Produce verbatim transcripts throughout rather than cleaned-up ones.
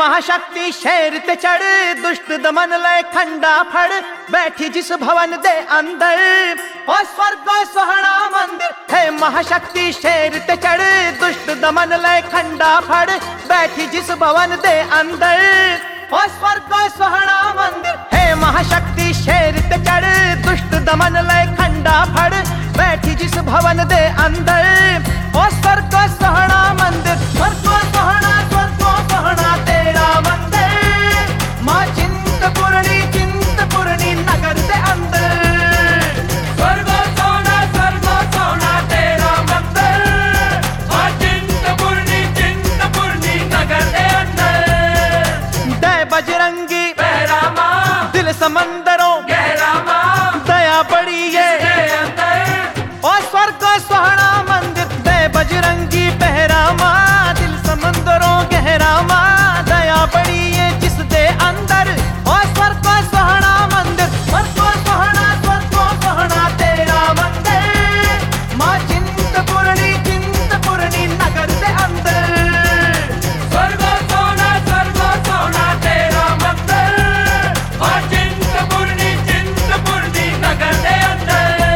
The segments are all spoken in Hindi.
महाशक्ति शेर ते चढ़, दुष्ट दमन लय खंडा फड़, बैठी जिस भवन दे अंदर, ओ स्वर्ग सोहना मंदिर। है महाशक्ति शेर ते चढ़, दुष्ट दमन लय खंडा फड़, बैठी जिस भवन दे अंदर, ओ स्वर्ग सोहना मंदिर। है महाशक्ति शेर ते चढ़, दुष्ट दमन लय खंडा फड़, बैठी जिस भवन दे अंदर, ओ स्वर्ग सोहना मंदिर। स्वर्ग सोहना स्वर्ग सोहना तेरा मंदिर, माँ चिंतपूर्णी चिंतपूर्णी नगर दे अंदर। स्वर्ग सोहना स्वर्ग सोहना तेरा मंदिर, माँ चिंतपूर्णी चिंतपूर्णी नगर दे अंदर। दय बजरंगी पहरा माँ, दिल समंदरों गहरा माँ, दया बड़ी ये ओ स्वर्ग सोहना मंदिर। दय बजरंगी पहरा माँ, दिल समंदरों गहरा माँ, दया बड़ी ये जिस दे अंदर, ओ स्वर्ग सोहना मंदिर। स्वर्ग सोहना स्वर्ग सोहना तेरा मंदिर, माँ चिंतपूर्णी चिंतपूर्णी नगर दे अंदर। स्वर्ग सोहना स्वर्ग सोहना तेरा मंदिर, माँ चिंतपूर्णी चिंतपूर्णी नगर दे अंदर।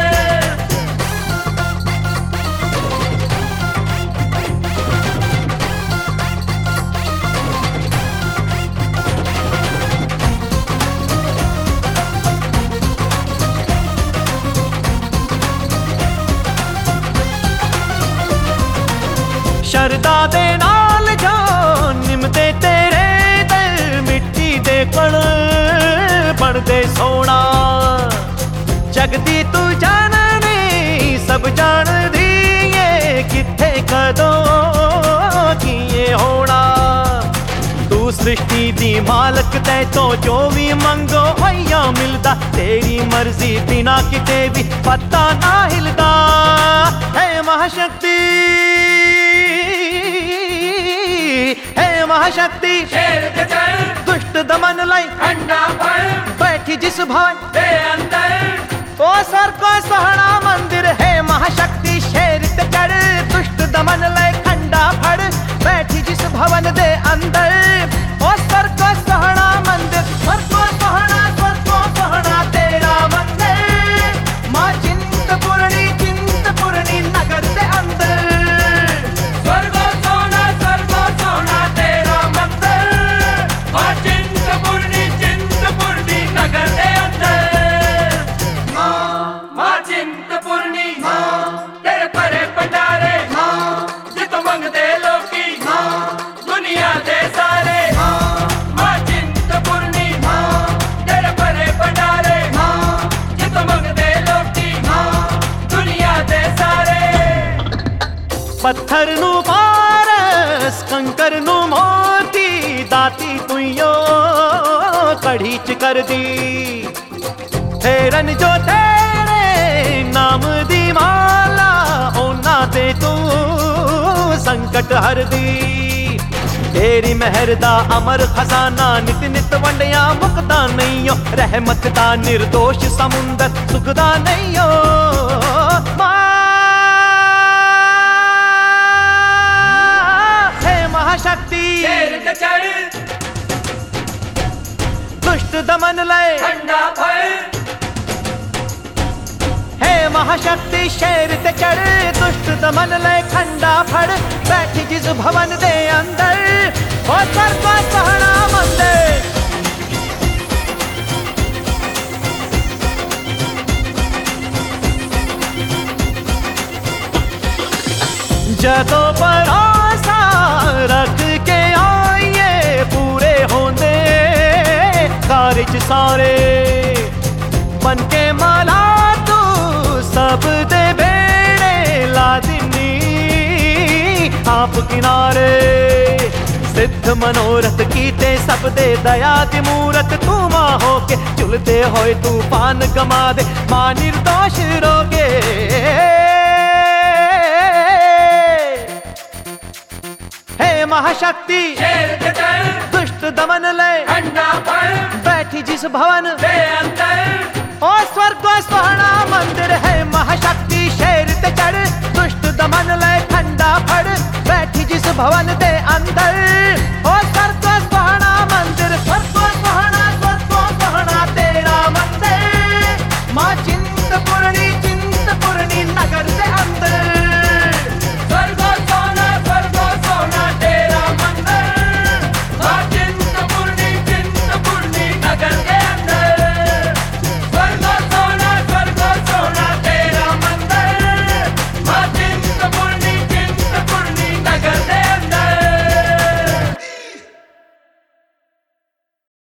शरदा दे नाल जान निमते तेरे दर, मिट्टी दे कण बनदे सोना। जगदी तू जाननी सब जान दी, ये किथे कदों किए होना। तू सृष्टि दी मालक तै तो जो भी मंगो होइया मिलदा, तेरी मर्जी बिना किते भी पत्ता ना हिलदा। है महाशक्ति है महाशक्ति शेर ते चढ़, दुष्ट दमन लय खंडा फड़, बैठी जिस भवन दे अंदर। ओ स्वर्ग सोहना मंदिर। है महाशक्ति शेर ते चढ़, दुष्ट दमन लय खंडा फड़, बैठी जिस भवन दे अंदर, ओ स्वर्ग सोहना मंदिर। स्वर्ग सोहना स्वर्ग सोहना तेरा मंदिर, माँ चिंतपूर्णी चिंतपूर्णी नगर दे अंदर। स्वर्ग सोहना स्वर्ग सोहना तेरा मंदिर, माँ चिंतपूर्णी चिंतपूर्णी नगर दे अंदर। माँ माँ चिंतपूर्णी तेरे परे पटारे, जित मंगदे लोकी दुनिया दे सारे। माँ चिंतपूर्णी तेरे परे पटारे, जित मंगदे लोकी दुनिया दे सारे। पत्थर नू पारस कंकर नू मोती, दाती तुइयो कड़ी च कर दी। फेरन जो तेरे नाम दी माला, ओना ते तू संकट हर दी। तेरी मेहर दा अमर खजाना, नित नित वंडिया मुकदा नहीं हो। रहमत दा निर्दोष समुंदर सुखदा नहीं हो। माँ है महाशक्ति शेर ते चढ़, दुष्ट दमन लय खंडा फड़, है महाशक्ति शेर ते चढ़, दुष्ट दमन लय खंडा फड़, बैठी जिस भवन दे अंदर, ओ स्वर्ग सोहना मंदिर। जदों भरोसा रख के आइए, पूरे होंदे कारज सारे। बन के माला तू सब दे बेड़े ला दिनी, आप किनारे। सिद्ध मनोरथ कीते सब दे, दया दी मूरत तू मां होके, झुलते होए तूफान गमा दे, मां निर्दोष रोगे। हे महाशक्ति शेर ते चढ़, दुष्ट दमन लय खंडा फड़, बैठी जिस भवन दे अंदर। ओ स्वर्ग सोहना मंदिर। है महाशक्ति शेर ते चढ़, दुष्ट दमन लय खंडा फड़, बैठी जिस भवन दे अंदर,